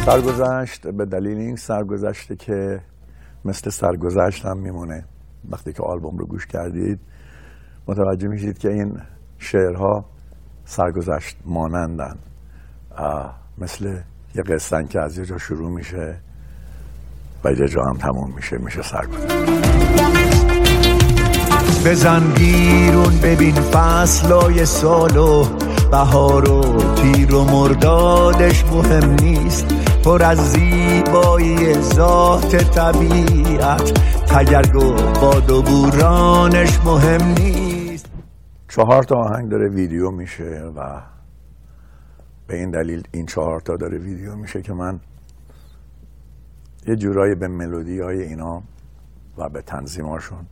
سرگذشت به دلیل این سرگذشته که مثل سرگذشت هم میمونه. وقتی که آلبوم رو گوش کردید متوجه میشید که این شعرها سرگذشت مانندن، مثل یه قصه‌ن که از یه جا شروع میشه و یه جا هم تموم میشه سرگذشت. بزن بیرون ببین فصلای سالو، بهار و تیر و مردادش مهم نیست، پر از زیبایی ذات طبیعت، تگرگ و باد و بورانش مهم نیست. 4 تا آهنگ داره ویدیو میشه و به این دلیل این 4 تا داره ویدیو میشه که من یه جورایی به ملودی های اینا و به تنظیماشون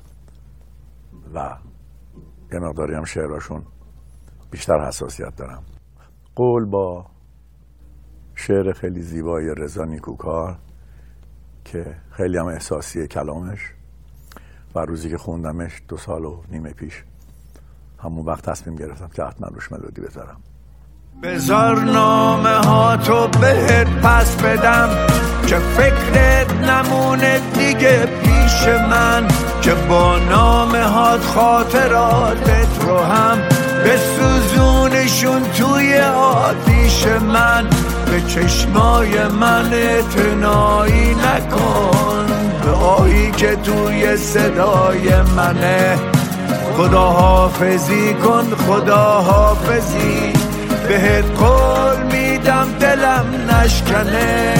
و یه مقداری هم شعراشون بیشتر حساسیت دارم. قول با شعر خیلی زیبای رضا نیکوکار که خیلی هم احساسی کلامش و روزی که خوندمش 2.5 سال پیش همون وقت تصمیم گرفتم که حتما روش ملودی بذارم. بذار نامه ها تو بهت پس بدم که فکرت نمونه دیگه پیش من، که با نامه هات خاطراتت رو هم بسوزونشون توی آتیش من. به چشمای من اعتنایی نکن، به آهی که توی صدای منه. خداحافظی کن خداحافظی، بهت قول میدم دلم نشکنه.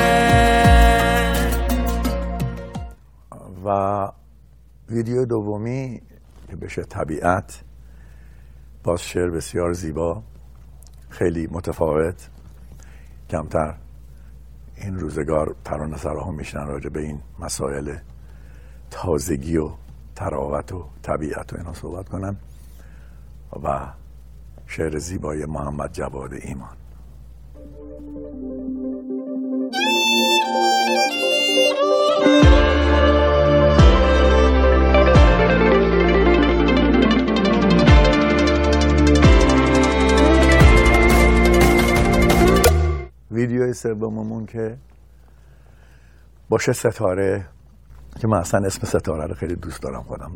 و ویدیو دومی که بشه طبیعت، باز شعر بسیار زیبا، خیلی متفاوت. کمتر این روزگار ترانه‌سراها میشنن راجع به این مسائل تازگی و تراوت و طبیعت و اینا صحبت کنن. و شعر زیبای محمد جواد ایمان. ویدیوی سوممون که باشه ستاره، که من اصلا اسم ستاره رو خیلی دوست دارم خودم.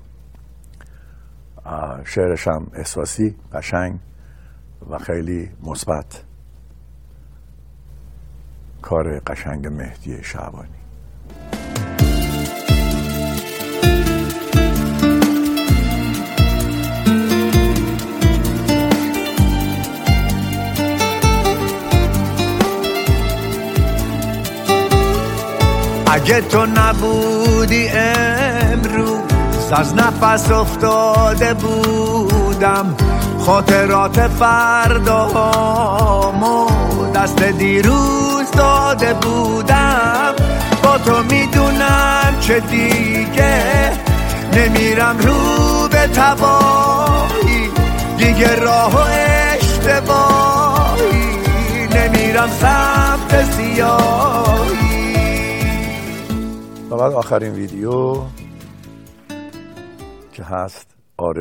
شعرش هم احساسی، قشنگ و خیلی مثبت. کار قشنگ مهدی شعبانی. اگه تو نبودی امروز از نفس افتاده بودم، خاطرات فردامو دست دیروز داده بودم. با تو میدونم که دیگه نمیرم رو به تباهی، دیگه راه و اشتباهی نمیرم سمت سیاهی. و بعد آخرین ویدیو که هست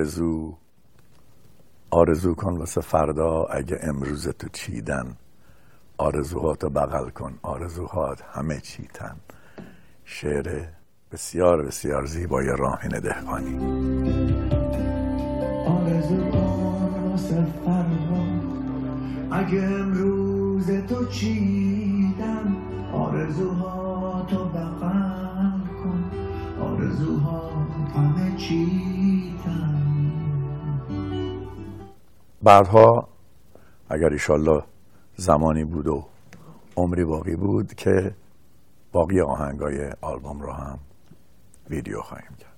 آرزو کن واسه فردا اگه امروز تو چیدن، آرزوهاتو بغل کن آرزوهات همه چیتن. شعر بسیار بسیار زیبای راهین دهقانی. آرزو کن واسه فردا اگه امروز تو چیدن، آرزوهاتو بغل کن آرزوهات همه چیتن. بعدها اگر ایشالله زمانی بود و عمری باقی بود که باقی آهنگای آلبوم رو هم ویدیو خواهیم کرد.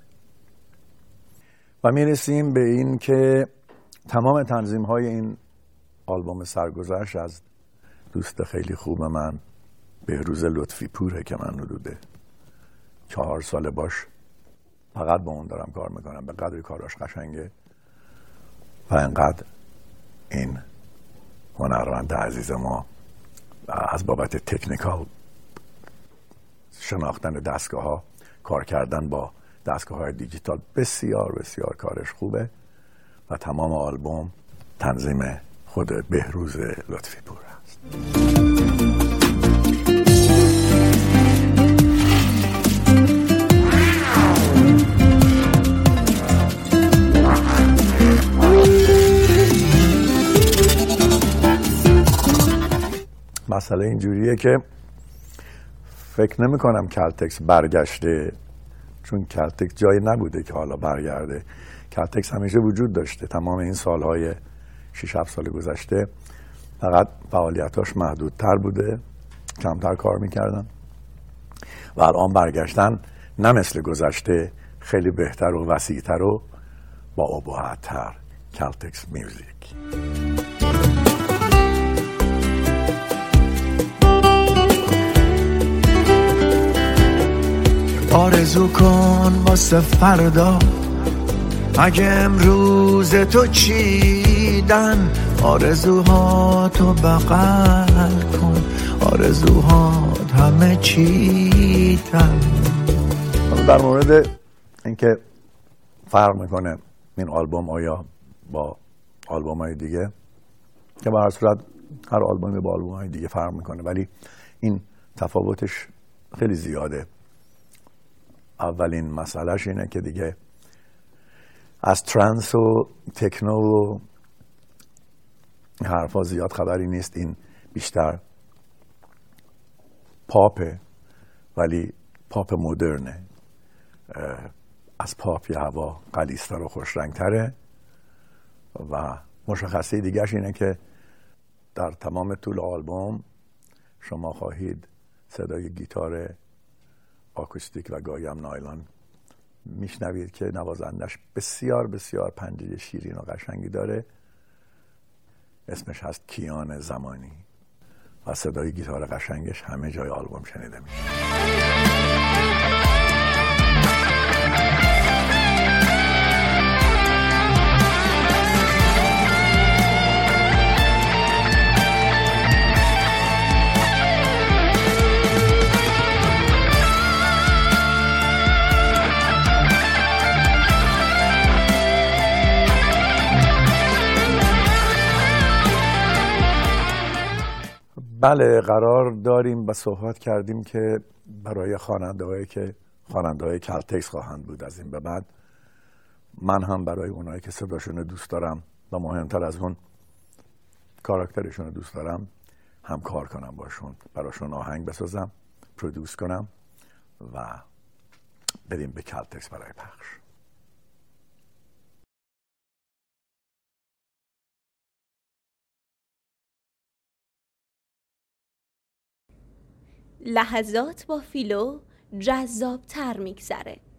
و میرسیم به این که تمام تنظیم های این آلبوم سرگذشت از دوست خیلی خوب من بهروز لطفی پوره که من حدود 4 سال باش فقط با اون دارم کار میکنم. به قدری کاراش قشنگه و انقدر این هنرمند عزیز ما از بابت تکنیکال شناختن دستگاه ها، کار کردن با دستگاه های دیجیتال بسیار بسیار کارش خوبه و تمام آلبوم تنظیم خود بهروز لطفی پور است. مسئله اینجوریه که فکر نمی کنم کلتکس برگشته، چون کلتکس جایی نبوده که حالا برگرده. کلتکس همیشه وجود داشته. تمام این سالهای 6-7 سال گذشته فقط فعالیتاش محدودتر بوده، کمتر کار میکردن و الان برگشتن نه مثل گذشته، خیلی بهتر و وسیعتر و با ابهت‌تر. کلتکس میوزیک. آرزو کن واسه فردا، اگه امروز تو چیدن، آرزوهاتو بغل کن، آرزوهات همه چیدن. در مورد اینکه فرق میکنه این آلبوم آیا با آلبوم های دیگه، که به هر صورت هر آلبومی با آلبوم های دیگه فرق میکنه، ولی این تفاوتش خیلی زیاده. اولین مسئلهش اینه که دیگه از ترنس و تکنو و حرفا زیاد خبری نیست. این بیشتر پاپه، ولی پاپ مدرنه. از پاپ یه هوا غلیظتر و خوشرنگتره و مشخصه دیگرش اینه که در تمام طول آلبوم شما خواهید صدای گیتار آکوستیک و گاهی هم نایلون میشنوید که نوازندش بسیار بسیار پنجه شیرین و قشنگی داره. اسمش هست کیان زمانی و صدای گیتار قشنگش همه جای آلبوم شنیده میشه. بله، قرار داریم و صحبت کردیم که برای خواننده‌هایی که خواننده‌های کلتکس خواهند بود از این به بعد، من هم برای اونایی که صداشون رو دوست دارم و مهمتر از اون کاراکترشون رو دوست دارم هم کار کنم باشون، براشون آهنگ بسازم، پرودوس کنم و بریم به کلتکس برای پخش. لحظات با فیلو جذاب‌تر میگذره.